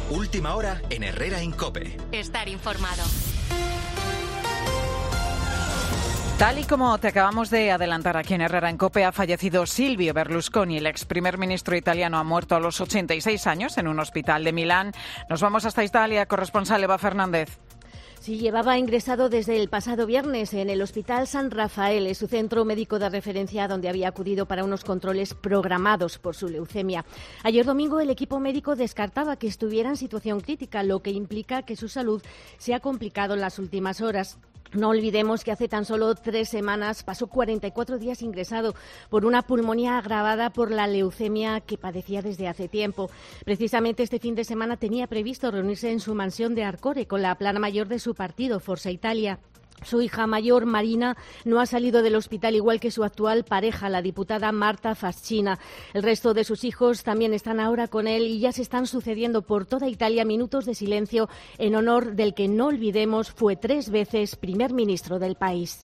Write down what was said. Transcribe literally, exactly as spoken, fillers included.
Última hora en Herrera en COPE. Estar informado. Tal y como te acabamos de adelantar aquí en Herrera en COPE, ha fallecido Silvio Berlusconi. El ex primer ministro italiano ha muerto a los ochenta y seis años en un hospital de Milán. Nos vamos hasta Italia. Corresponsal Eva Fernández. Sí, llevaba ingresado desde el pasado viernes en el Hospital San Rafael, su centro médico de referencia donde había acudido para unos controles programados por su leucemia. Ayer domingo el equipo médico descartaba que estuviera en situación crítica, lo que implica que su salud se ha complicado en las últimas horas. No olvidemos que hace tan solo tres semanas pasó cuarenta y cuatro días ingresado por una pulmonía agravada por la leucemia que padecía desde hace tiempo. Precisamente este fin de semana tenía previsto reunirse en su mansión de Arcore con la plana mayor de su partido, Forza Italia. Su hija mayor, Marina, no ha salido del hospital, igual que su actual pareja, la diputada Marta Fascina. El resto de sus hijos también están ahora con él y ya se están sucediendo por toda Italia minutos de silencio en honor del que, no olvidemos, fue tres veces primer ministro del país.